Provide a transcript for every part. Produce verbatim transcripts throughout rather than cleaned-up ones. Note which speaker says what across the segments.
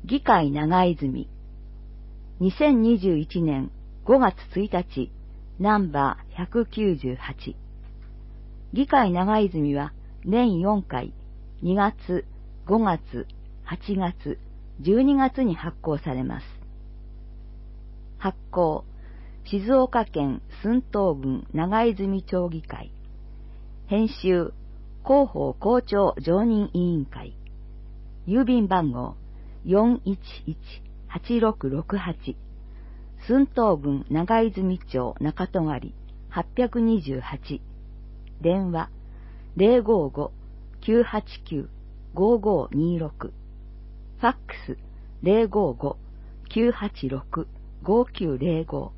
Speaker 1: 議会長泉、にせんにじゅういちねんごがつついたち、ナンバーひゃくきゅうじゅうはち。議会長泉は年よんかい、にがつ、ごがつ、はちがつ、じゅうにがつに発行されます。発行、静岡県駿東郡長泉町議会。編集、広報校長常任委員会。郵便番号 よんいちいちはちろくろくはち。駿東郡長泉町中戸狩はっぴゃくにじゅうはち。電話 ゼロごーごーきゅうはちきゅうごーごーにーろく。ファックス ゼロごーごーきゅうはちろくごーきゅうゼロご。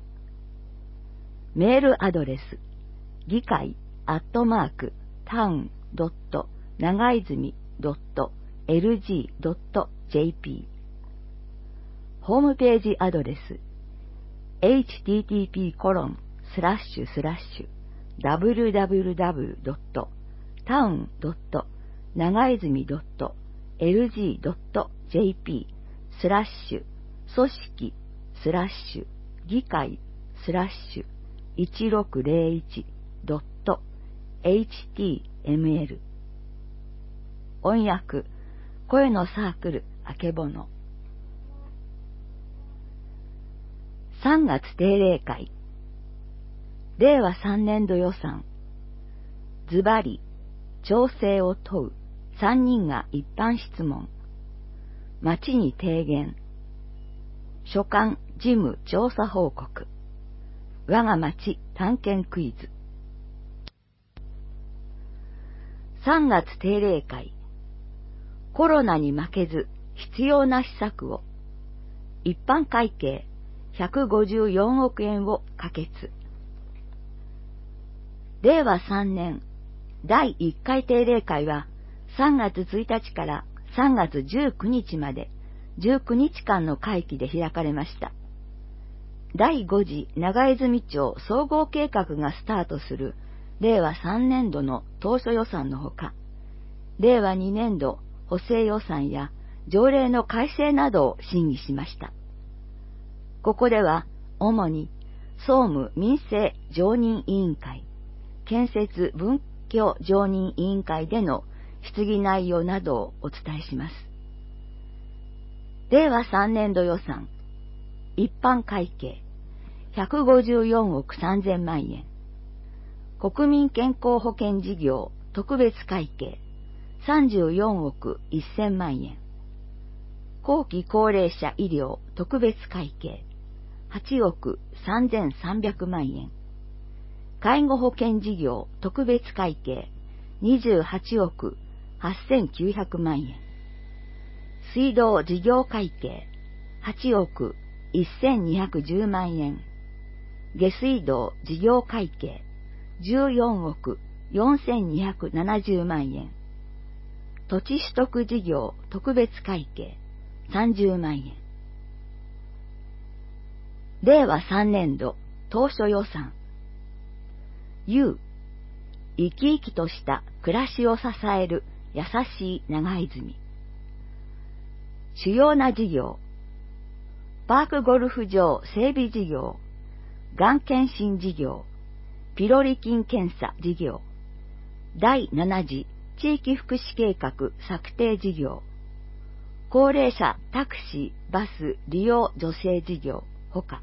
Speaker 1: メールアドレス、議会アットマークタウンドット長泉ドットエルジードットジェーピー。ホームページアドレス、エイチティーティーピーコロンスラッシュスラッシュダブリューダブリューダブリュードットタウンドット長泉ドットエルジードットジェーピースラッシュ組織スラッシュ議会スラッシュいちろくゼロいちドットエイチティーエムエル。音訳、声のサークル、あけぼの。さんがつ定例会。れいわさんねんど予算。ズバリ、調整を問うさんにんが一般質問。町に提言。所管事務調査報告。我が町探検クイズ。さんがつ定例会。コロナに負けず必要な施策を。一般会計ひゃくごじゅうよんおくえんを可決。れいわさんねんだいいっかい定例会はさんがつついたちからさんがつじゅうくにちまでじゅうくにちかんの会期で開かれました。だいご次長泉町総合計画がスタートするれいわさんねんどの当初予算のほか、れいわにねんど補正予算や条例の改正などを審議しました。ここでは主に総務民生常任委員会、建設文教常任委員会での質疑内容などをお伝えします。れいわさんねんど予算、一般会計ひゃくごじゅうよんおくさんぜんまんえん、国民健康保険事業特別会計さんじゅうよんおくせんまんえん、後期高齢者医療特別会計はちおくさんぜんさんびゃくまんえん、介護保険事業特別会計にじゅうはちおくはっせんきゅうひゃくまんえん、水道事業会計はちおくせんにひゃくじゅうまんえん、下水道事業会計じゅうよんおくよんせんにひゃくななじゅうまんえん、土地取得事業特別会計さんじゅうまんえん。れいわさんねんど当初予算。U、生き生きとした暮らしを支える優しい長泉。主要な事業。パークゴルフ場整備事業、がん検診事業、ピロリ菌検査事業、だいなな次地域福祉計画策定事業、高齢者タクシーバス利用助成事業ほか。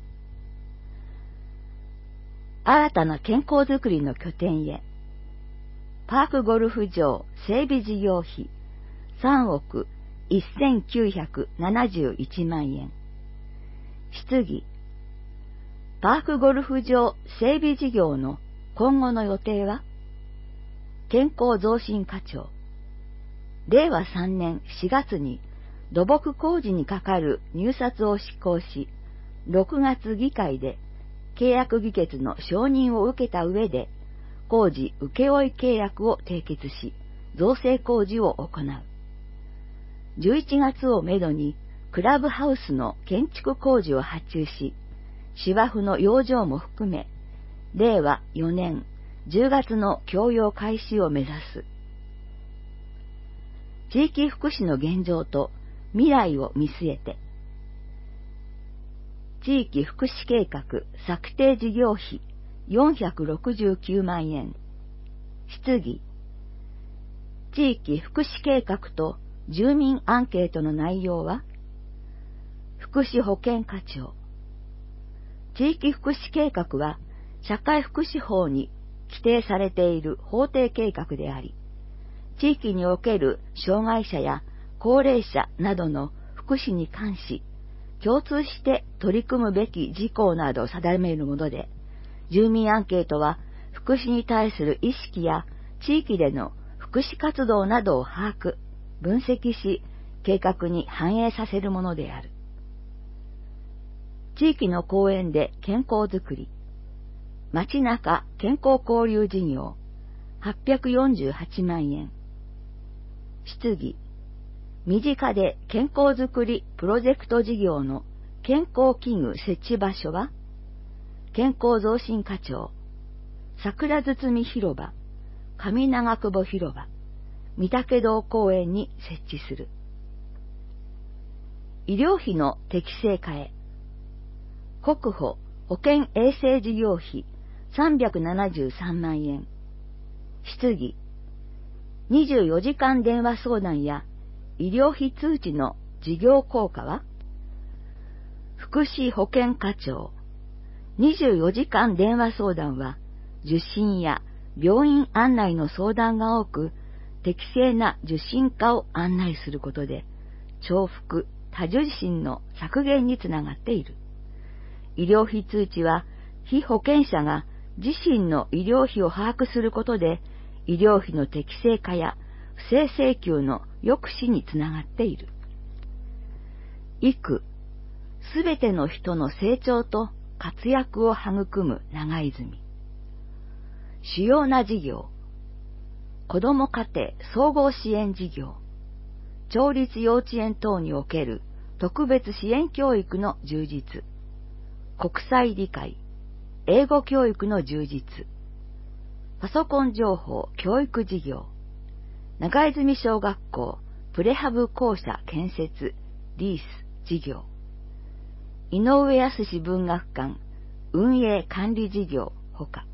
Speaker 1: 新たな健康づくりの拠点へ。パークゴルフ場整備事業費さんおくせんきゅうひゃくななじゅういちまんえん。質疑。パークゴルフ場整備事業の今後の予定は？健康増進課長。れいわさんねんしがつに土木工事にかかる入札を施行し、ろくがつ議会で契約議決の承認を受けた上で、工事請負契約を締結し、造成工事を行う。じゅういちがつをめどにクラブハウスの建築工事を発注し、芝生の養生も含め、れいわよねんじゅうがつの供用開始を目指す。地域福祉の現状と未来を見据えて。地域福祉計画策定事業費よんひゃくろくじゅうきゅうまんえん。質疑。地域福祉計画と住民アンケートの内容は？福祉保健課長。地域福祉計画は社会福祉法に規定されている法定計画であり、地域における障害者や高齢者などの福祉に関し、共通して取り組むべき事項などを定めるもので、住民アンケートは福祉に対する意識や地域での福祉活動などを把握、分析し、計画に反映させるものである。地域の公園で健康づくり、街中健康交流事業はっぴゃくよんじゅうはちまんえん。質疑。身近で健康づくりプロジェクト事業の健康器具設置場所は？健康増進課長。桜堤広場、上長久保広場、御嶽堂公園に設置する。医療費の適正化へ。国保保健衛生事業費さんびゃくななじゅうさんまんえん。質疑。にじゅうよじかん電話相談や医療費通知の事業効果は？福祉保健課長。にじゅうよじかん電話相談は受診や病院案内の相談が多く、適正な受診化を案内することで、重複、多受診の削減につながっている。医療費通知は、被保険者が自身の医療費を把握することで、医療費の適正化や不正請求の抑止につながっている。育、すべての人の成長と活躍を育む長泉。主要な事業。子ども家庭総合支援事業。町立幼稚園等における特別支援教育の充実。国際理解。英語教育の充実。パソコン情報教育事業。長泉小学校プレハブ校舎建設リース事業。井上康文学館運営管理事業ほか。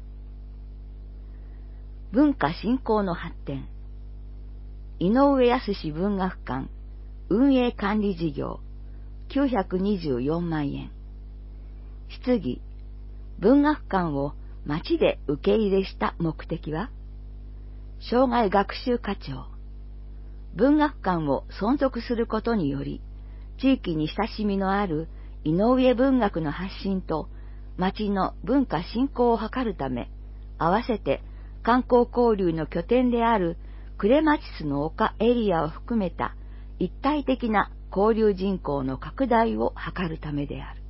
Speaker 1: 文化振興の発展。井上康文学館運営管理事業きゅうひゃくにじゅうよんまんえん。質疑。文学館を町で受け入れした目的は？障害学習課長。文学館を存続することにより、地域に親しみのある井上文学の発信と町の文化振興を図るため、合わせて観光交流の拠点である呉町須の丘エリアを含めた一体的な交流人口の拡大を図るためである。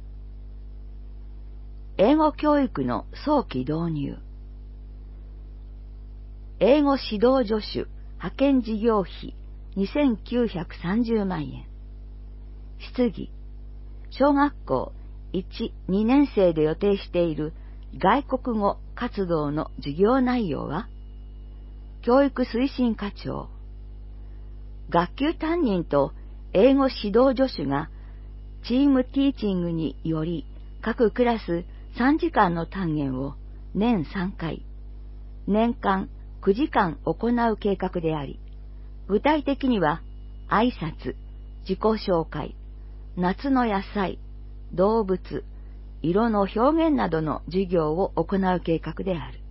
Speaker 1: 英語教育の早期導入。英語指導助手派遣事業費にせんきゅうひゃくさんじゅうまんえん。質疑。小学校いち、にねん生で予定している外国語活動の授業内容は？教育推進課長。学級担任と英語指導助手がチームティーチングにより各クラスさんじかんの単元を年さんかい、年間くじかん行う計画であり、具体的には挨拶、自己紹介、夏の野菜、動物、色の表現などの授業を行う計画である。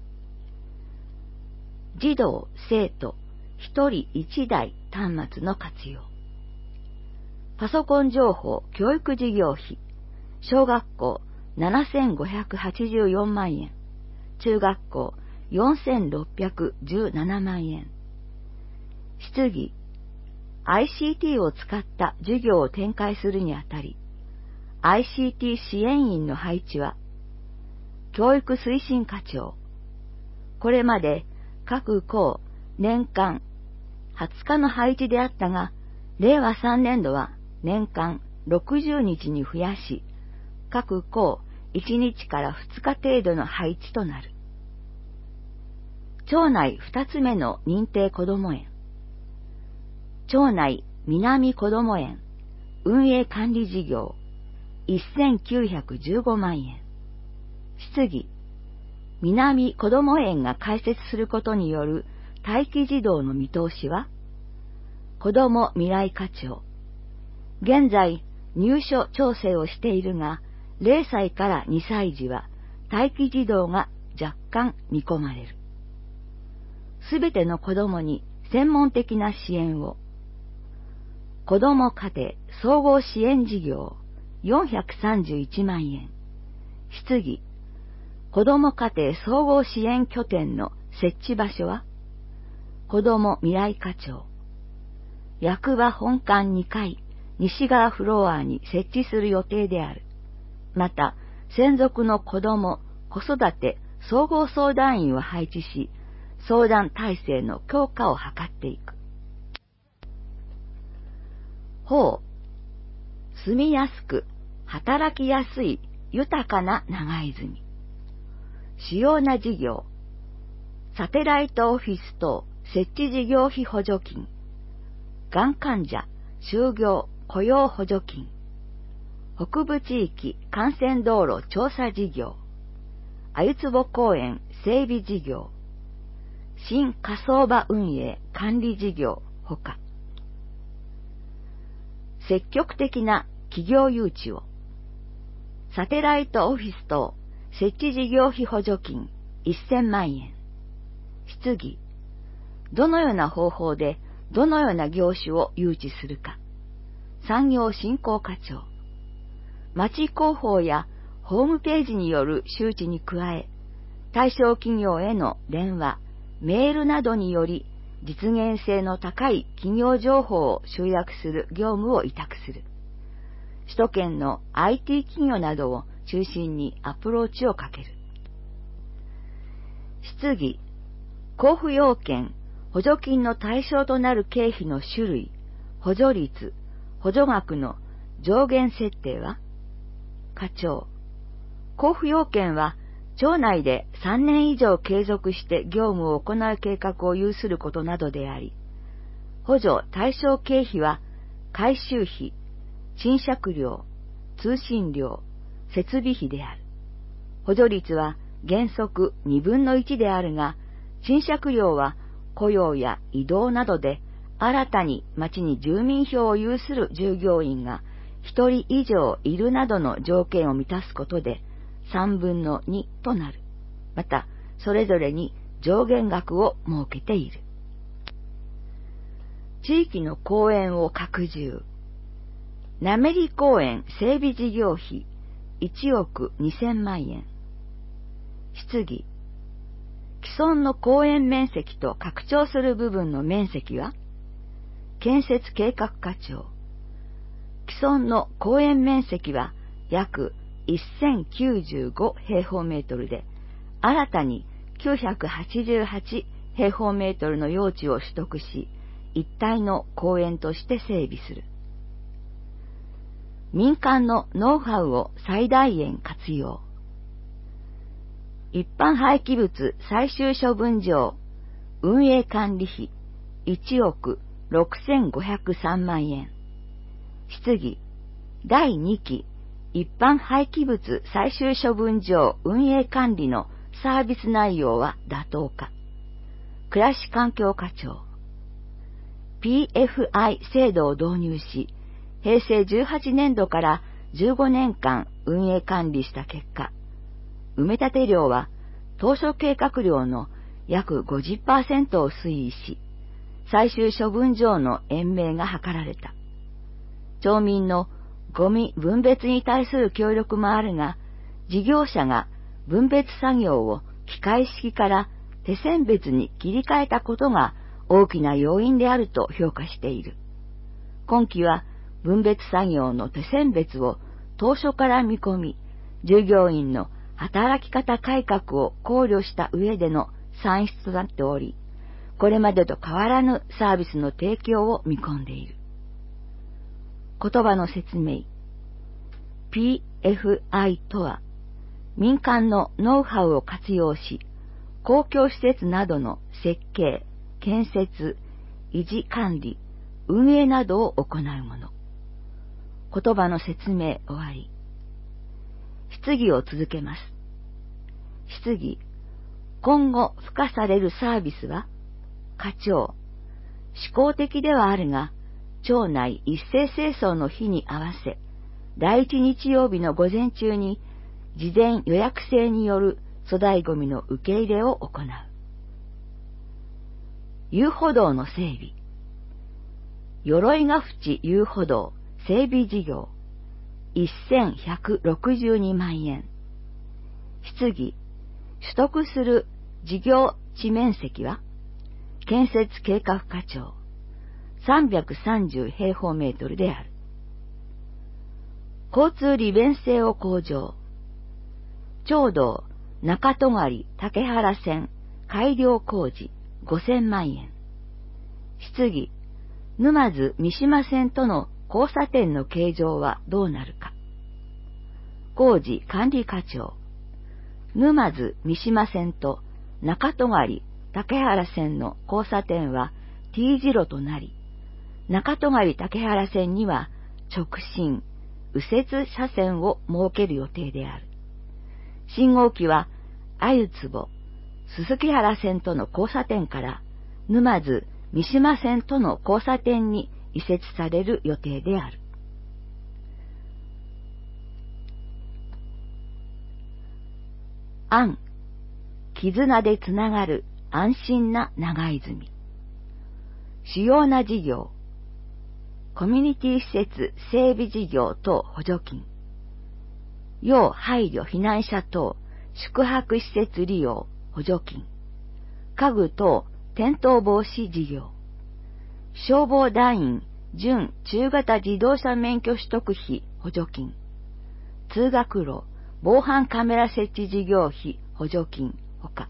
Speaker 1: 児童、生徒、一人一台端末の活用。パソコン情報教育事業費、小学校ななせんごひゃくはちじゅうよんまんえん、中学校よんせんろっぴゃくじゅうななまんえん。質疑。アイシーティー を使った授業を展開するにあたり、アイシーティー 支援員の配置は？教育推進課長。これまで各校年間はつかの配置であったが、れいわさんねんどは年間ろくじゅうにちに増やし、各校いちにちからふつか程度の配置となる。町内ふたつめの認定こども園。町内南こども園運営管理事業せんきゅうひゃくじゅうごまんえん。質疑。南こども園が開設することによる待機児童の見通しは？子ども未来課長。現在、入所調整をしているが、れいさいからにさい児は待機児童が若干見込まれる。すべての子どもに専門的な支援を。子ども家庭総合支援事業よんひゃくさんじゅういちまんえん。質疑。子ども家庭総合支援拠点の設置場所は？子ども未来課長。役場本館にかい、西側フロアに設置する予定である。また、専属の子ども、子育て総合相談員を配置し、相談体制の強化を図っていく。法、住みやすく、働きやすい、豊かな長泉。主要な事業、サテライトオフィス等設置事業費補助金、がん患者、就業、雇用補助金、北部地域幹線道路調査事業、鮎坪公園整備事業、新火葬場運営管理事業ほか、積極的な企業誘致を、サテライトオフィス等設置事業費補助金せんまんえん。質疑。どのような方法でどのような業種を誘致するか。産業振興課長。町広報やホームページによる周知に加え、対象企業への電話、メールなどにより実現性の高い企業情報を集約する業務を委託する。首都圏の アイティー 企業などを中心にアプローチをかける。質疑。交付要件、補助金の対象となる経費の種類、補助率、補助額の上限設定は？課長。交付要件は、町内でさんねん以上継続して業務を行う計画を有することなどであり、補助対象経費は、改修費、賃借料、通信料、設備費である。補助率は原則にぶんのいちであるが、賃借料は雇用や移動などで新たに町に住民票を有する従業員がひとり以上いるなどの条件を満たすことでさんぶんのにとなる。また、それぞれに上限額を設けている。地域の公園を拡充。なめり公園整備事業費いちおくにせんまんえん。質疑。既存の公園面積と拡張する部分の面積は？建設計画課長。既存の公園面積は約せんきゅうじゅうごへいほうメートルで、新たにきゅうひゃくはちじゅうはちへいほうメートルの用地を取得し、一体の公園として整備する。民間のノウハウを最大限活用。一般廃棄物最終処分場運営管理費いちおくろくせんごひゃくさんまんえん。質疑。だいにき一般廃棄物最終処分場運営管理のサービス内容は妥当か。暮らし環境課長。ピーエフアイ 制度を導入し、へいせいじゅうはちねんどからじゅうごねんかん運営管理した結果、埋め立て量は当初計画量の約 ごじゅっパーセント を推移し、最終処分場の延命が図られた。町民のゴミ分別に対する協力もあるが、事業者が分別作業を機械式から手選別に切り替えたことが大きな要因であると評価している。今期は分別作業の手選別を当初から見込み、従業員の働き方改革を考慮した上での算出となっており、これまでと変わらぬサービスの提供を見込んでいる。言葉の説明。ピーエフアイ とは、民間のノウハウを活用し、公共施設などの設計、建設、維持管理、 運営などを行う者。言葉の説明終わり。質疑を続けます。質疑。今後付加されるサービスは、課長。思考的ではあるが、町内一斉清掃の日に合わせ、第一日曜日の午前中に、事前予約制による粗大ゴミの受け入れを行う。遊歩道の整備。鎧ヶ淵遊歩道整備事業せんひゃくろくじゅうにまんえん。質疑。取得する事業地面積は、建設計画課長さんびゃくさんじゅうへいほうメートルである。交通利便性を向上。町道中戸狩竹原線改良工事ごせんまんえん。質疑。沼津三島線との交差点の形状はどうなるか。工事管理課長。沼津三島線と中戸狩竹原線の交差点は T 字路となり、中戸狩竹原線には直進、右折車線を設ける予定である。信号機は、鮎壺、鈴木原線との交差点から沼津三島線との交差点に移設される予定である。案、絆でつながる安心な長泉。主要な事業、コミュニティ施設整備事業等補助金、要配慮避難者等宿泊施設利用補助金、家具等転倒防止事業、消防団員準中型自動車免許取得費補助金、通学路防犯カメラ設置事業費補助金ほか、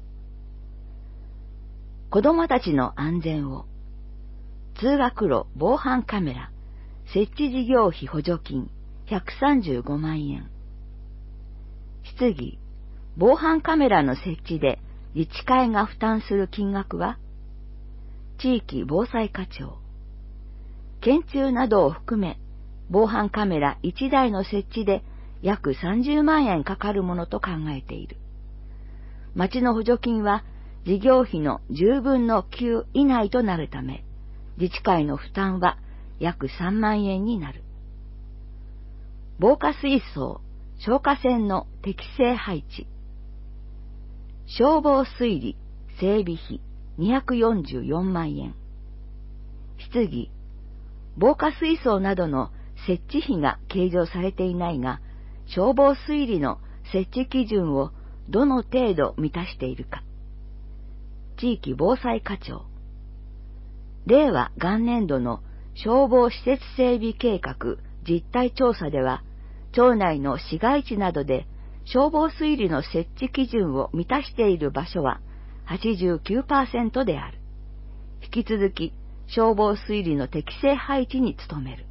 Speaker 1: 子どもたちの安全を、通学路防犯カメラ設置事業費補助金ひゃくさんじゅうごまんえん。質疑。防犯カメラの設置で自治会が負担する金額は、地域防災課長。検虫などを含め、防犯カメラいちだいの設置で約さんじゅうまんえんかかるものと考えている。町の補助金は事業費のじゅうぶんのきゅう以内となるため、自治会の負担は約さんまんえんになる。防火水槽、消火栓の適正配置。消防水利整備費にひゃくよんじゅうよんまんえん。質疑。防火水槽などの設置費が計上されていないが、消防水利の設置基準をどの程度満たしているか。地域防災課長。令和元年度の消防施設整備計画実態調査では、町内の市街地などで消防水利の設置基準を満たしている場所は はちじゅうきゅうパーセント である。引き続き消防水利の適正配置に努める。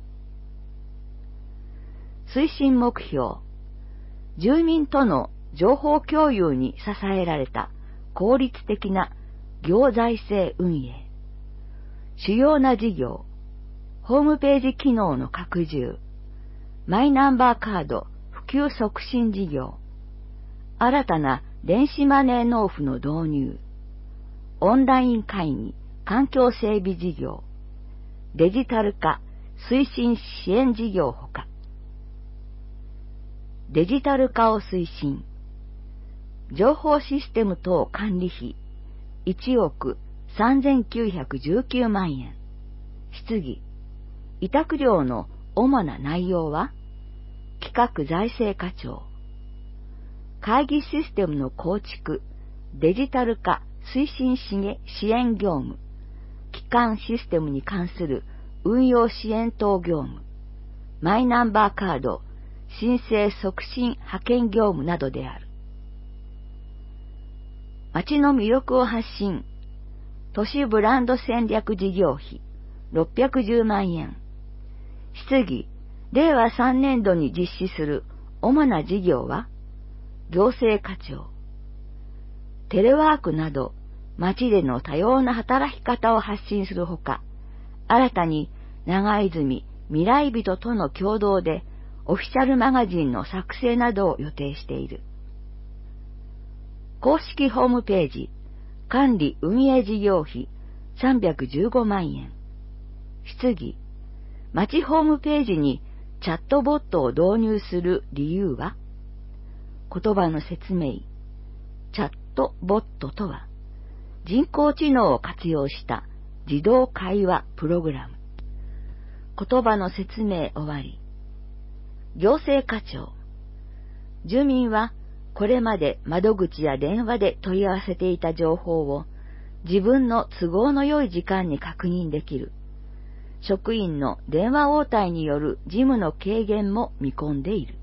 Speaker 1: 推進目標。住民との情報共有に支えられた効率的な行財政運営。主要な事業。ホームページ機能の拡充。マイナンバーカード普及促進事業。新たな電子マネー納付の導入。オンライン会議環境整備事業。デジタル化推進支援事業ほか。デジタル化を推進。情報システム等管理費いちおくさんぜんきゅうひゃくじゅうきゅうまんえん。質疑。委託料の主な内容は、企画財政課長。会議システムの構築、デジタル化推進支援業務、基幹システムに関する運用支援等業務、マイナンバーカード申請促進派遣業務などである。町の魅力を発信、都市ブランド戦略事業費ろっぴゃくじゅうまんえん。質疑。令和さんねんどに実施する主な事業は、行政課長。テレワークなど、町での多様な働き方を発信するほか、 新たに長泉未来人との共同でオフィシャルマガジンの作成などを予定している。公式ホームページ、管理運営事業費さんびゃくじゅうごまんえん。質疑、町ホームページにチャットボットを導入する理由は？言葉の説明。チャットボットとは、人工知能を活用した自動会話プログラム。言葉の説明終わり。行政課長。住民はこれまで窓口や電話で問い合わせていた情報を自分の都合の良い時間に確認できる。職員の電話応対による事務の軽減も見込んでいる。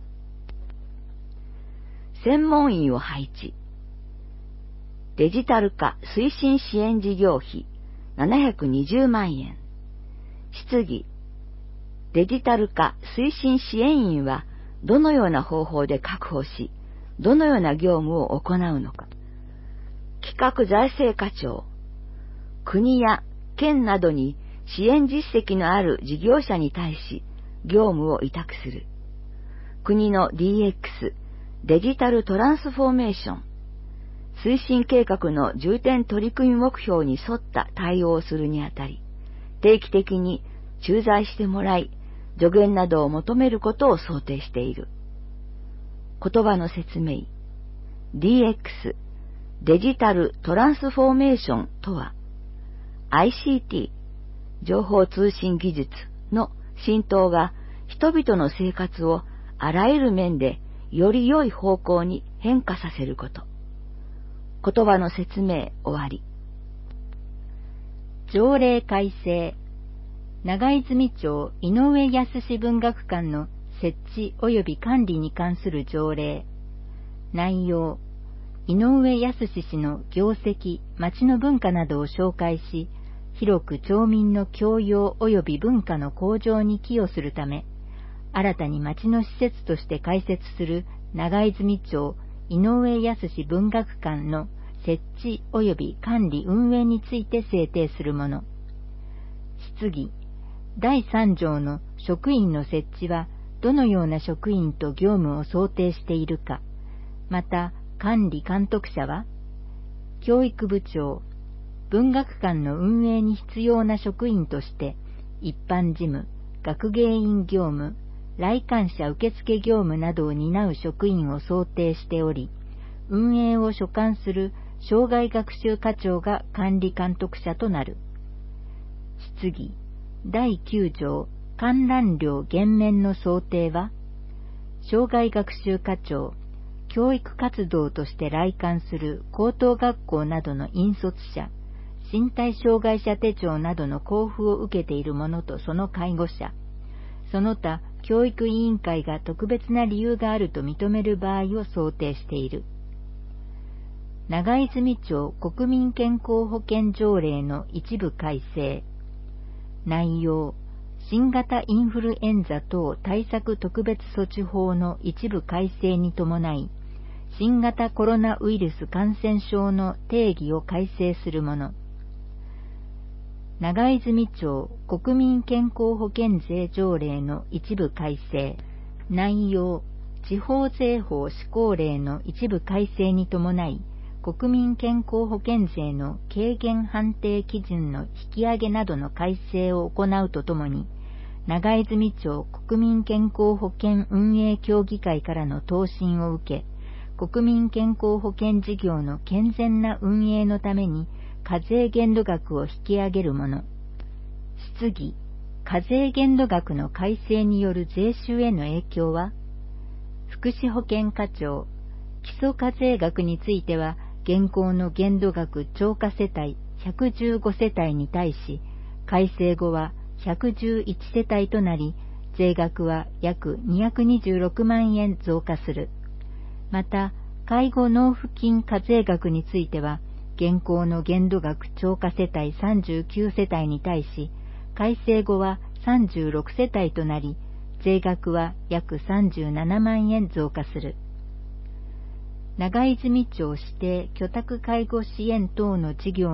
Speaker 1: 専門員を配置。デジタル化推進支援事業費ななひゃくにじゅうまんえん。質疑。デジタル化推進支援員はどのような方法で確保し、どのような業務を行うのか。企画財政課長。国や県などに支援実績のある事業者に対し業務を委託する。国の ディーエックス デジタルトランスフォーメーション推進計画の重点取り組み目標に沿った対応をするにあたり、定期的に駐在してもらい、助言などを求めることを想定している。言葉の説明。ディーエックス デジタルトランスフォーメーションとは、アイシーティー 情報通信技術の浸透が人々の生活をあらゆる面でより良い方向に変化させること。言葉の説明終わり。
Speaker 2: 条例改正。長泉町井上康文学館の設置及び管理に関する条例。内容。井上康氏の業績、町の文化などを紹介し、広く町民の教養及び文化の向上に寄与するため、新たに町の施設として開設する長泉町井上康文学館の設置及び管理運営について制定するもの。質疑。だいさん条の職員の設置はどのような職員と業務を想定しているか、また管理監督者は、教育部長、文学館の運営に必要な職員として一般事務、学芸員業務、来館者受付業務などを担う職員を想定しており、運営を所管する生涯学習課長が管理監督者となる。質疑。だいきゅう条観覧料減免の想定は、生涯学習課長、教育活動として来館する高等学校などの引率者、身体障害者手帳などの交付を受けている者とその介護者、その他教育委員会が特別な理由があると認める場合を想定している。長泉町国民健康保険条例の一部改正。内容。新型インフルエンザ等対策特別措置法の一部改正に伴い、新型コロナウイルス感染症の定義を改正するもの。長泉町国民健康保険税条例の一部改正。内容。地方税法施行令の一部改正に伴い、国民健康保険税の軽減判定基準の引き上げなどの改正を行うとともに、長泉町国民健康保険運営協議会からの答申を受け、国民健康保険事業の健全な運営のために課税限度額を引き上げるもの。質疑。課税限度額の改正による税収への影響は、福祉保険課長、基礎課税額については、現行の限度額超過世帯ひゃくじゅうごせたいに対し、改正後はひゃくじゅういちせたいとなり、税額は約にひゃくにじゅうろくまんえん増加する。また、介護納付金課税額については、現行の限度額超過世帯さんじゅうきゅうせたいに対し、改正後はさんじゅうろくせたいとなり、税額は約さんじゅうななまんえん増加する。長泉町指定居宅介護支援等の事業の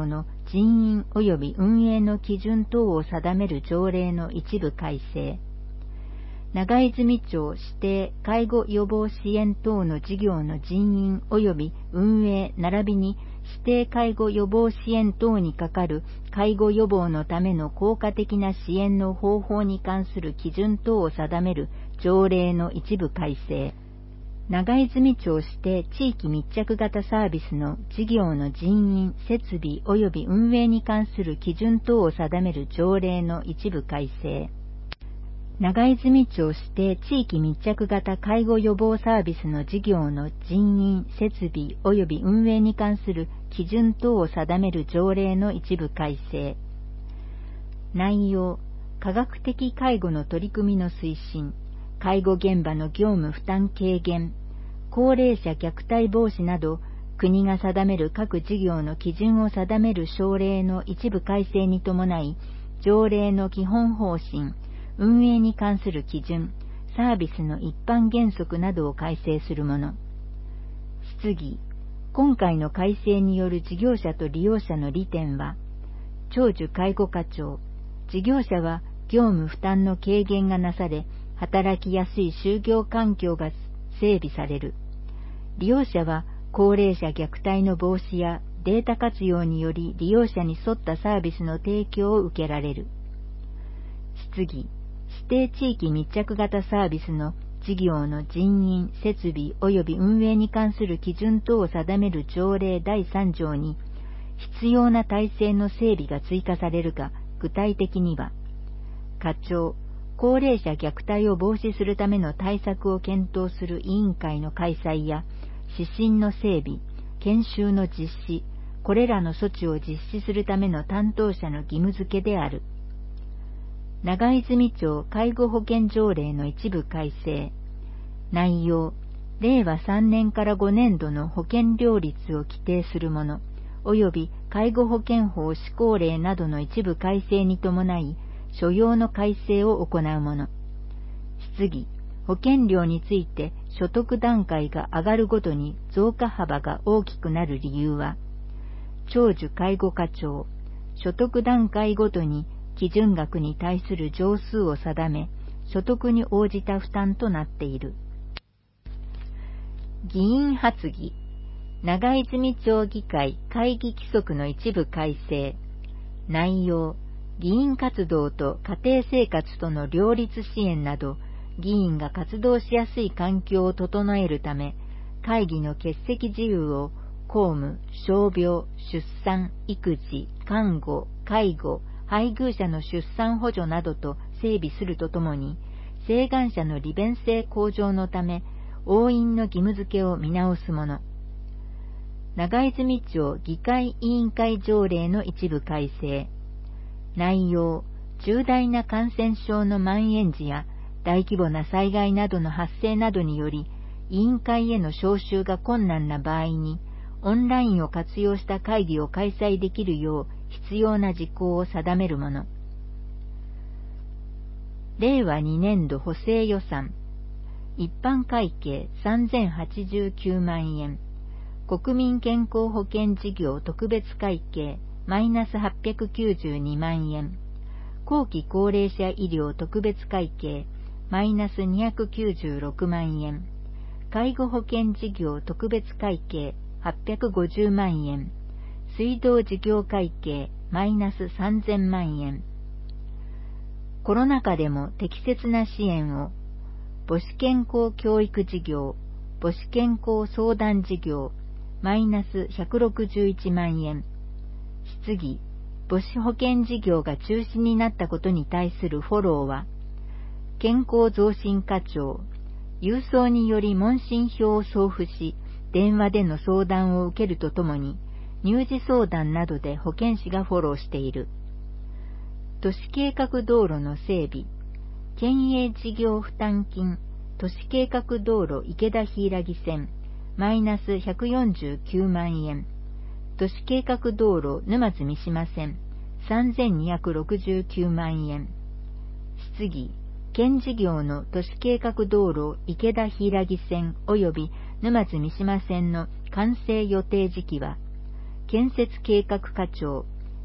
Speaker 2: 人員及び運営の基準等を定める条例の一部改正、長泉町指定介護予防支援等の事業の人員及び運営並びに指定介護予防支援等にかかる介護予防のための効果的な支援の方法に関する基準等を定める条例の一部改正、長泉町指定地域密着型サービスの事業の人員、設備及び運営に関する基準等を定める条例の一部改正、長泉町指定地域密着型介護予防サービスの事業の人員、設備及び運営に関する基準等を定める条例の一部改正、内容、科学的介護の取り組みの推進、介護現場の業務負担軽減、高齢者虐待防止など、国が定める各事業の基準を定める省令の一部改正に伴い、条例の基本方針、運営に関する基準、サービスの一般原則などを改正するもの。質疑、今回の改正による事業者と利用者の利点は、長寿介護課長、事業者は業務負担の軽減がなされ、働きやすい就業環境が整備される。利用者は高齢者虐待の防止やデータ活用により利用者に沿ったサービスの提供を受けられる。質疑、指定地域密着型サービスの事業の人員、設備及び運営に関する基準等を定める条例だいさん条に必要な体制の整備が追加されるが、具体的には、課長、高齢者虐待を防止するための対策を検討する委員会の開催や、指針の整備、研修の実施、これらの措置を実施するための担当者の義務付けである。長泉町介護保険条例の一部改正。内容、れいわさんねんからごねんどの保険料率を規定するもの、及び介護保険法施行令などの一部改正に伴い、所要の改正を行うもの。質疑、保険料について所得段階が上がるごとに増加幅が大きくなる理由は、長寿介護課長、所得段階ごとに基準額に対する乗数を定め、所得に応じた負担となっている。議員発議、長泉町議会会議規則の一部改正。内容、議員活動と家庭生活との両立支援など、議員が活動しやすい環境を整えるため、会議の欠席自由を公務、傷病、出産、育児、看護、介護、配偶者の出産補助などと整備するとともに、請願者の利便性向上のため、押印の義務付けを見直すもの。長泉町議会委員会条例の一部改正。内容、重大な感染症の蔓延時や大規模な災害などの発生などにより、委員会への招集が困難な場合に、オンラインを活用した会議を開催できるよう必要な事項を定めるもの。れいわにねんど補正予算。一般会計さんぜんはちじゅうきゅうまんえん。国民健康保険事業特別会計マイナスはっぴゃくきゅうじゅうにまんえん。後期高齢者医療特別会計マイナスにひゃくきゅうじゅうろくまんえん。介護保険事業特別会計はっぴゃくごじゅうまんえん。水道事業会計マイナスさんぜんまんえん。コロナ禍でも適切な支援を。母子健康教育事業、母子健康相談事業、マイナスひゃくろくじゅういちまんえん。質疑、母子保険事業が中止になったことに対するフォローは、健康増進課長、郵送により問診票を送付し、電話での相談を受けるとともに、乳児相談などで保健師がフォローしている。都市計画道路の整備、県営事業負担金、都市計画道路池田柊線、マイナスひゃくよんじゅうきゅうまんえん。都市計画道路沼津三島線、さんぜんにひゃくろくじゅうきゅうまんえん。質疑、県事業の都市計画道路池田柊線及び沼津三島線の完成予定時期は、建設計画課長、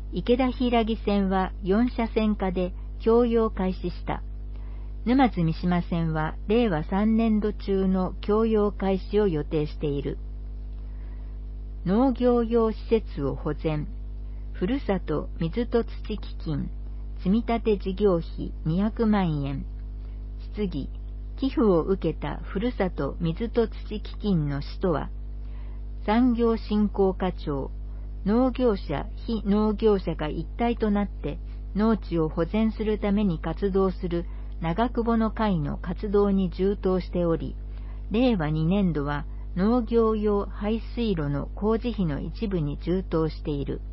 Speaker 2: 池田平木線はよん車線化で供用開始した。沼津三島線はれいわさんねんど中の供用開始を予定している。農業用施設を保全、ふるさと水と土基金、積立事業費にひゃくまんえん。質疑、寄付を受けたふるさと水と土基金の使途は、産業振興課長、農業者、非農業者が一体となって農地を保全するために活動する長久保の会の活動に充当しており、れいわにねんどは農業用排水路の工事費の一部に充当している。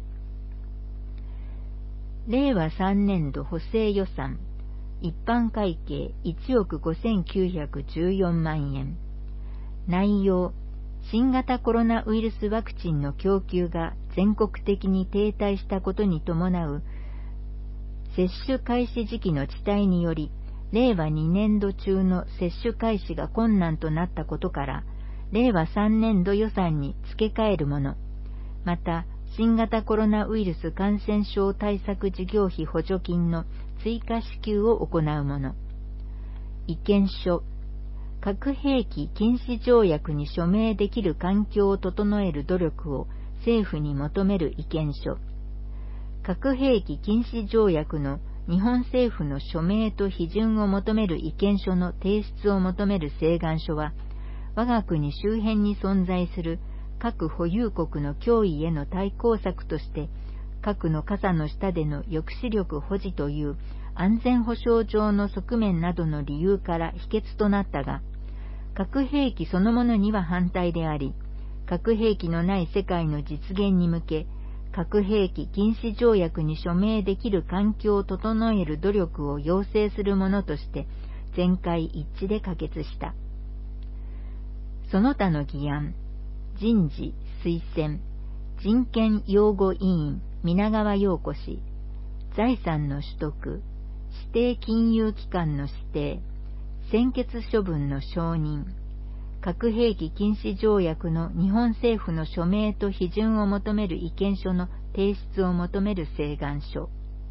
Speaker 2: れいわさんねんど補正予算、一般会計いちおくごせんきゅうひゃくじゅうよんまんえん。内容、新型コロナウイルスワクチンの供給が全国的に停滞したことに伴う接種開始時期の遅滞により、れいわにねんど中の接種開始が困難となったことから、れいわさんねんど予算に付け替えるもの、また、新型コロナウイルス感染症対策事業費補助金の追加支給を行うもの。意見書、核兵器禁止条約に署名できる環境を整える努力を政府に求める意見書。核兵器禁止条約の日本政府の署名と批准を求める意見書の提出を求める請願書は、我が国周辺に存在する核保有国の脅威への対抗策として、核の傘の下での抑止力保持という安全保障上の側面などの理由から否決となったが、核兵器そのものには反対であり、核兵器のない世界の実現に向け、核兵器禁止条約に署名できる環境を整える努力を要請するものとして全会一致で可決した。その他の議案、人事、推薦、人権擁護委員、皆川陽子氏、財産の取得、指定金融機関の指定、専決処分の承認、核兵器禁止条約の日本政府の署名と批准を求める意見書の提出を求める請願書。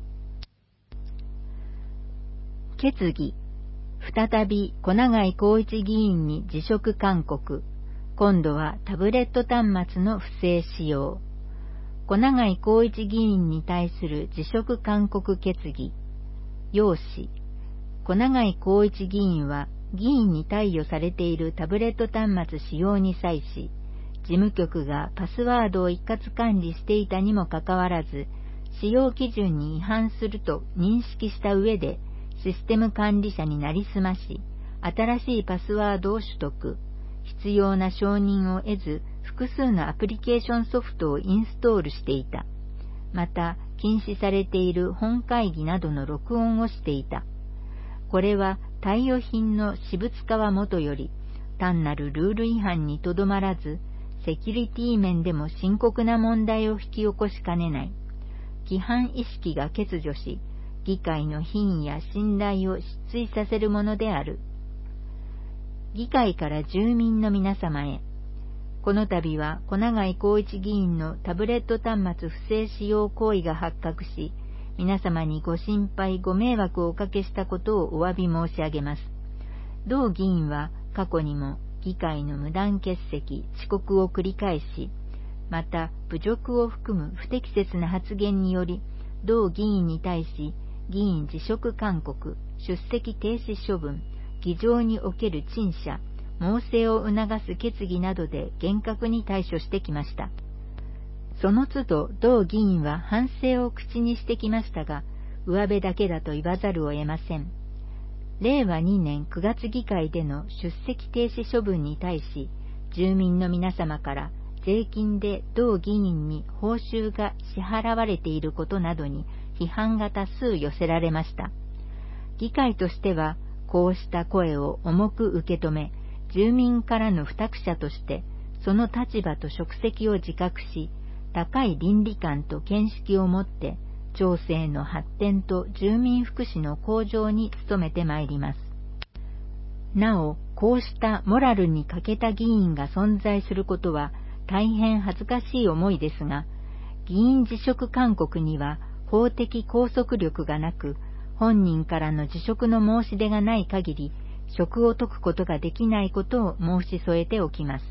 Speaker 2: 決議、再び小永井浩一議員に辞職勧告。今度はタブレット端末の不正使用。小永井浩一議員に対する辞職勧告決議。要旨。小永井浩一議員は議員に貸与されているタブレット端末使用に際し、事務局がパスワードを一括管理していたにもかかわらず、使用基準に違反すると認識した上で、システム管理者になりすまし、新しいパスワードを取得、必要な承認を得ず、複数のアプリケーションソフトをインストールしていた。また、禁止されている本会議などの録音をしていた。これは、貸与品の私物化はもとより、単なるルール違反にとどまらず、セキュリティ面でも深刻な問題を引き起こしかねない。規範意識が欠如し、議会の品位や信頼を失墜させるものである。議会から住民の皆様へ。この度は小永井浩一議員のタブレット端末不正使用行為が発覚し、皆様にご心配ご迷惑をおかけしたことをお詫び申し上げます。同議員は過去にも議会の無断欠席、遅刻を繰り返し、また侮辱を含む不適切な発言により、同議員に対し議員辞職勧告、出席停止処分、議場における陳謝、猛省を促す決議などで厳格に対処してきました。その都度同議員は反省を口にしてきましたが、上辺だけだと言わざるを得ません。れいわにねんくがつ議会での出席停止処分に対し、住民の皆様から税金で同議員に報酬が支払われていることなどに批判が多数寄せられました。議会としては、こうした声を重く受け止め、住民からの付託者として、その立場と職責を自覚し、高い倫理観と見識を持って、町政の発展と住民福祉の向上に努めてまいります。なお、こうしたモラルに欠けた議員が存在することは大変恥ずかしい思いですが、 議員辞職勧告には法的拘束力がなく、本人からの辞職の申し出がない限り、職を解くことができないことを申し添えておきます。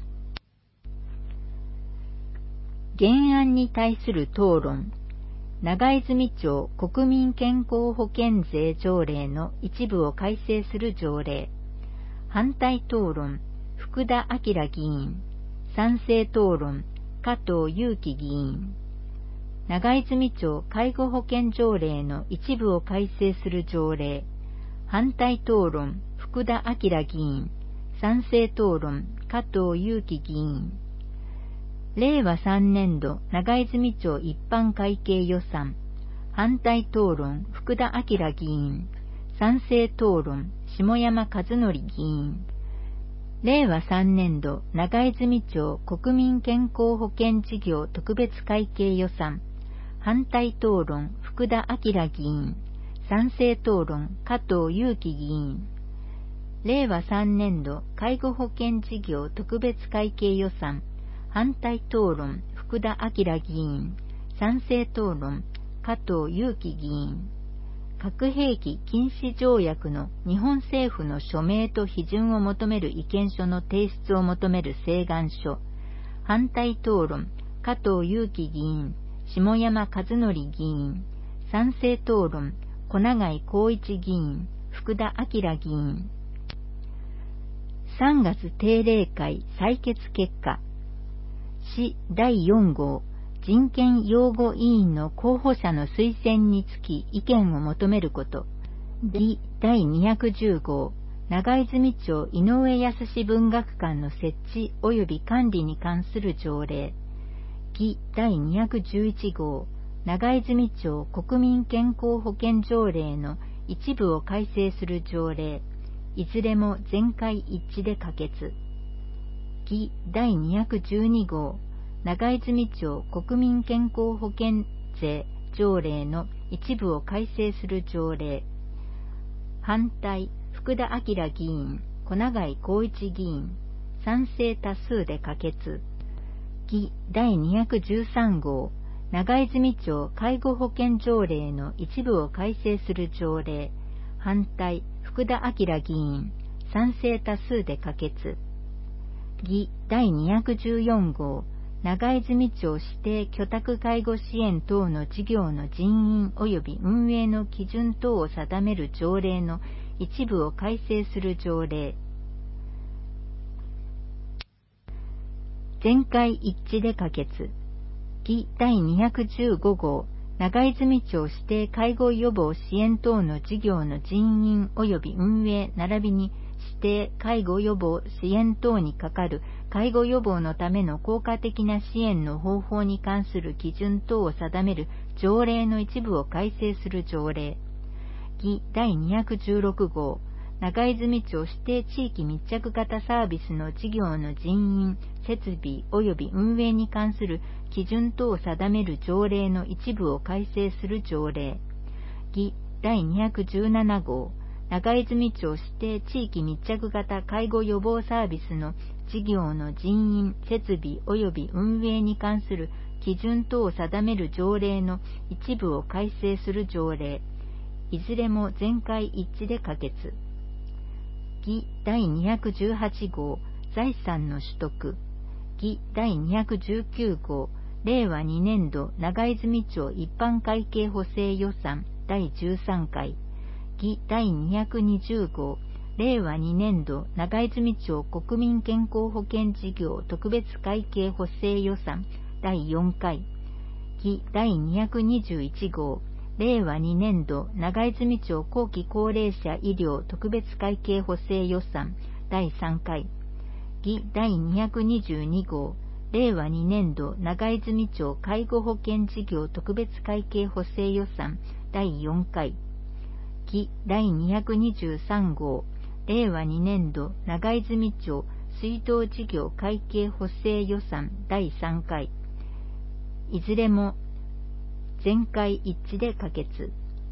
Speaker 2: 原案に対する討論。長泉町国民健康保険税条例の一部を改正する条例。反対討論。福田昭議員。賛成討論。加藤祐樹議員。長泉町介護保険条例の一部を改正する条例。反対討論。福田昭議員。賛成討論。加藤祐樹議員。れいわさんねん度長泉町一般会計予算。反対討論。福田昭議員。賛成討論。下山和則議員。れいわさんねん度長泉町国民健康保険事業特別会計予算。反対討論。福田昭議員。賛成討論。加藤祐樹議員。れいわさんねん度介護保険事業特別会計予算。反対討論。福田昭議員。賛成討論。加藤祐樹議員。核兵器禁止条約の日本政府の署名と批准を求める意見書の提出を求める請願書。反対討論。加藤祐樹議員。下山和則議員。賛成討論。小永井浩一議員。福田昭議員。さんがつ定例会採決結果。市だいよん号人権擁護委員の候補者の推薦につき意見を求めること。議だいにひゃくじゅう号長泉町井上康文学館の設置及び管理に関する条例。議だいにひゃくじゅういち号長泉町国民健康保険条例の一部を改正する条例。いずれも全会一致で可決。議だいにひゃくじゅうに号長泉町国民健康保険税条例の一部を改正する条例。反対。福田昭議員。小永井浩一議員。賛成多数で可決。議だいにひゃくじゅうさん号長泉町介護保険条例の一部を改正する条例。反対。福田昭議員。賛成多数で可決。議だいにひゃくじゅうよん号長泉町指定居宅介護支援等の事業の人員及び運営の基準等を定める条例の一部を改正する条例。全会一致で可決。議だいにひゃくじゅうご号長泉町指定介護予防支援等の事業の人員及び運営並びに指定介護予防支援等にかかる介護予防のための効果的な支援の方法に関する基準等を定める条例の一部を改正する条例。議だいにひゃくじゅうろく号長泉町指定地域密着型サービスの事業の人員、設備及び運営に関する基準等を定める条例の一部を改正する条例。議だいにひゃくじゅうなな号長泉町指定地域密着型介護予防サービスの事業の人員、設備及び運営に関する基準等を定める条例の一部を改正する条例。いずれも全会一致で可決。議だいにひゃくじゅうはち号財産の取得。議だいにひゃくじゅうきゅう号れいわにねん度長泉町一般会計補正予算だいじゅうさん回。議だいにひゃくにじゅう号れいわにねん度長泉町国民健康保険事業特別会計補正予算だいよん回。議だいにひゃくにじゅういち号れいわにねん度長泉町後期高齢者医療特別会計補正予算だいさん回。議だいにひゃくにじゅうに号れいわにねん度長泉町介護保険事業特別会計補正予算だいよん回。議だいにひゃくにじゅうさん号れいわにねん度長泉町水道事業会計補正予算だいさん回。いずれも全会一致で可決。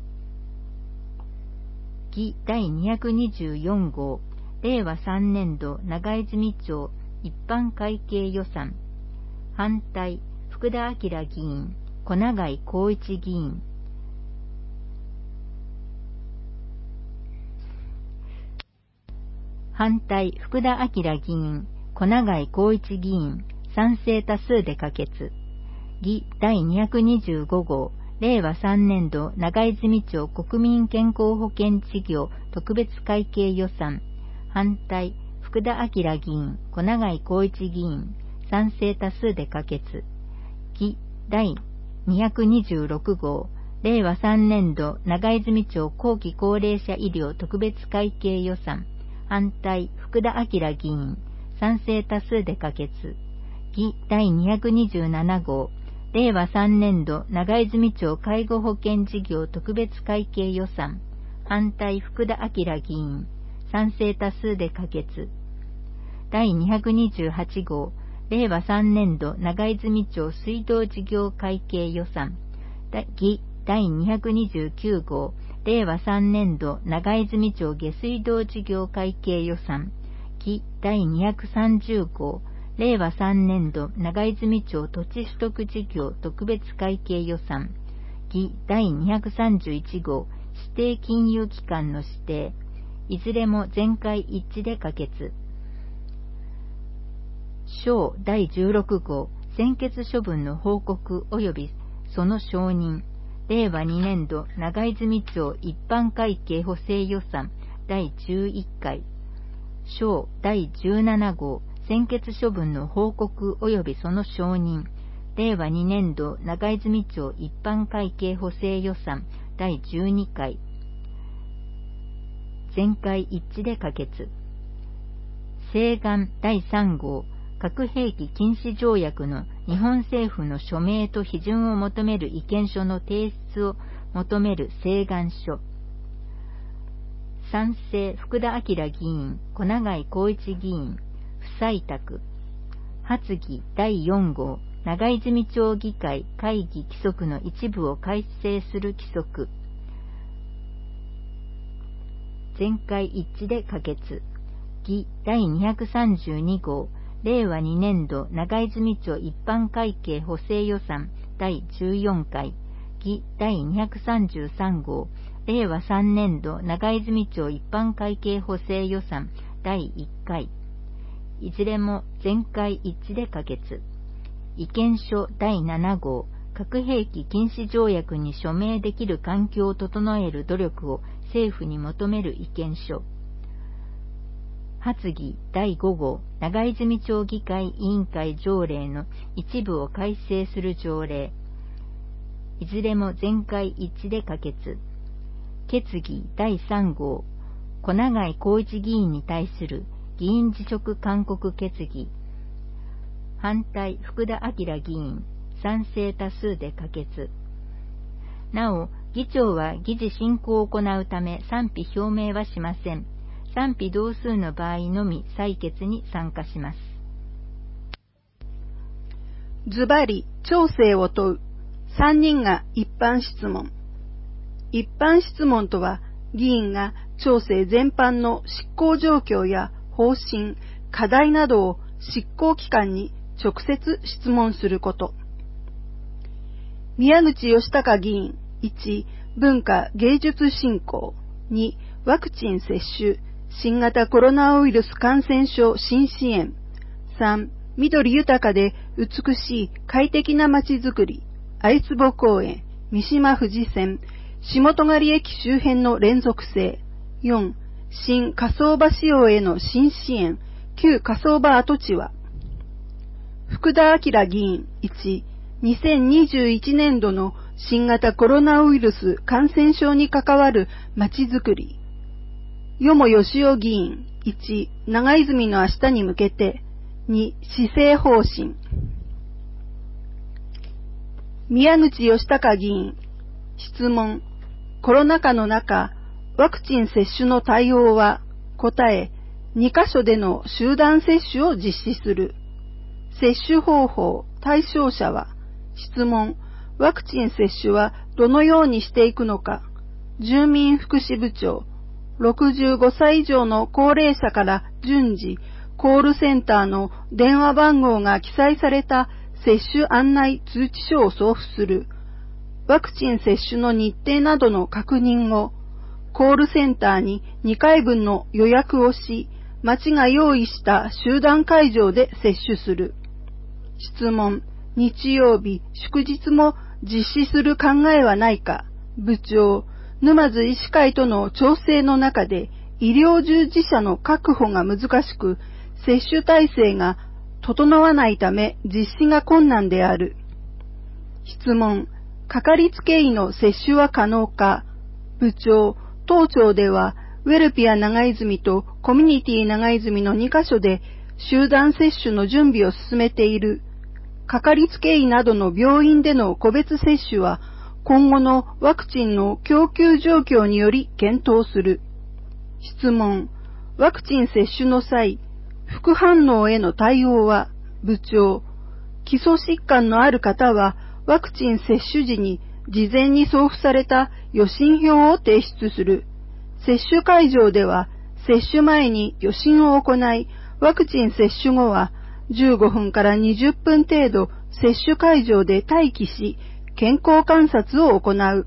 Speaker 2: 議だいにひゃくにじゅうよん号れいわさんねん度長泉町一般会計予算。反対。福田昭議員。 小永井浩一議員。反対、福田昭議員、小永井浩一議員、賛成多数で可決。議だいにひゃくにじゅうご号、れいわさんねん度長泉町国民健康保険事業特別会計予算。反対、福田昭議員、小永井浩一議員、賛成多数で可決。議だいにひゃくにじゅうろく号、れいわさんねん度長泉町後期高齢者医療特別会計予算。反対、福田昭議員、賛成多数で可決。議だいにひゃくにじゅうなな号、れいわさんねん度長泉町介護保険事業特別会計予算。反対、福田昭議員、賛成多数で可決。だいにひゃくにじゅうはち号、れいわさんねん度長泉町水道事業会計予算。議だいにひゃくにじゅうきゅう号、れいわさんねん度長泉町下水道事業会計予算。議だいにひゃくさんじゅう号、れいわさんねん度長泉町土地取得事業特別会計予算。議だいにひゃくさんじゅういち号、指定金融機関の指定。いずれも全会一致で可決。章だいじゅうろく号、専決処分の報告及びその承認。れいわにねん度長泉町一般会計補正予算だいじゅういっ回。章だいじゅうなな号、専決処分の報告及びその承認。れいわにねん度長泉町一般会計補正予算だいじゅうに回。全会一致で可決。請願だいさん号、核兵器禁止条約の日本政府の署名と批准を求める意見書の提出を求める請願書。賛成、福田昭議員、小永井浩一議員、不採択。発議だいよん号、長泉町議会会議規則の一部を改正する規則。全会一致で可決。議だいにひゃくさんじゅうに号、れいわにねん度長泉町一般会計補正予算だいじゅうよん回。議だいにひゃくさんじゅうさん号、れいわさんねん度長泉町一般会計補正予算だいいっ回。いずれも全会一致で可決。意見書だいなな号、核兵器禁止条約に署名できる環境を整える努力を政府に求める意見書。発議だいご号、長泉町議会委員会条例の一部を改正する条例。いずれも全会一致で可決。決議だいさん号、小永井浩一議員に対する議員辞職勧告決議。反対、福田昭議員、賛成多数で可決。なお、議長は議事進行を行うため賛否表明はしません。賛否同数の場合のみ採決に参加します。
Speaker 3: ズバリ、調整を問う。さんにんが一般質問。一般質問とは、議員が調整全般の執行状況や方針、課題などを執行機関に直接質問すること。宮口義孝議員、いち、文化芸術振興。に、ワクチン接種、新型コロナウイルス感染症新支援。さん、緑豊かで美しい快適な街づくり、有坪公園、三島富士線、下戸狩駅周辺の連続性。よん、新火葬場使用への新支援、旧火葬場跡地は。福田昭議員、いち、にせんにじゅういち年度の新型コロナウイルス感染症に関わる街づくり。よもよしお議員、いち、長泉の明日に向けて。に、施政方針。宮口義孝議員、質問。コロナ禍の中、ワクチン接種の対応は、答え、にカ所での集団接種を実施する。接種方法、対象者は、質問。ワクチン接種はどのようにしていくのか。住民福祉部長。ろくじゅうごさい以上の高齢者から順次、コールセンターの電話番号が記載された接種案内通知書を送付する。 ワクチン接種の日程などの確認後、コールセンターににかいぶんの予約をし、町が用意した集団会場で接種する。質問、日曜日、祝日も実施する考えはないか。部長、沼津医師会との調整の中で医療従事者の確保が難しく、接種体制が整わないため実施が困難である。質問、かかりつけ医の接種は可能か。部長、当庁ではウェルピア長泉とコミュニティ長泉のにカ所で集団接種の準備を進めている。かかりつけ医などの病院での個別接種は今後のワクチンの供給状況により検討する。質問、ワクチン接種の際、副反応への対応は。部長、基礎疾患のある方はワクチン接種時に事前に送付された予診票を提出する。接種会場では接種前に予診を行い、ワクチン接種後はじゅうごふんからにじゅっぷん程度接種会場で待機し、健康観察を行う。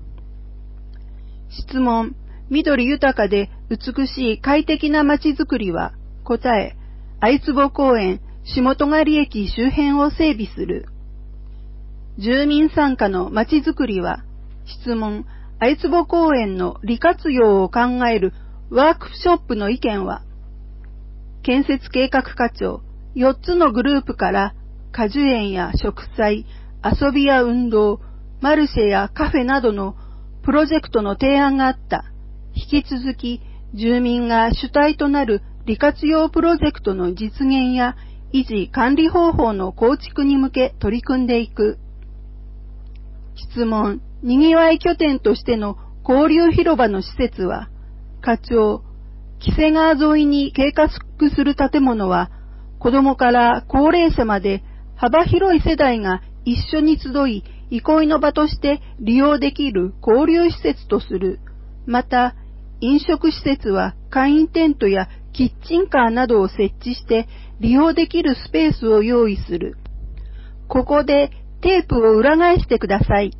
Speaker 3: 質問、緑豊かで美しい快適な街づくりは。答え、愛坪公園、下戸狩駅周辺を整備する。住民参加の街づくりは。質問、愛坪公園の利活用を考えるワークショップの意見は。建設計画課長、よっつのグループから果樹園や植栽、遊びや運動、マルシェやカフェなどのプロジェクトの提案があった。引き続き住民が主体となる利活用プロジェクトの実現や維持管理方法の構築に向け取り組んでいく。質問、にぎわい拠点としての交流広場の施設は。課長、黄瀬川沿いに計画する建物は、子どもから高齢者まで幅広い世代が一緒に集い、憩いの場として利用できる交流施設とする。また、飲食施設は簡易テントやキッチンカーなどを設置して利用できるスペースを用意する。ここでテープを裏返してください。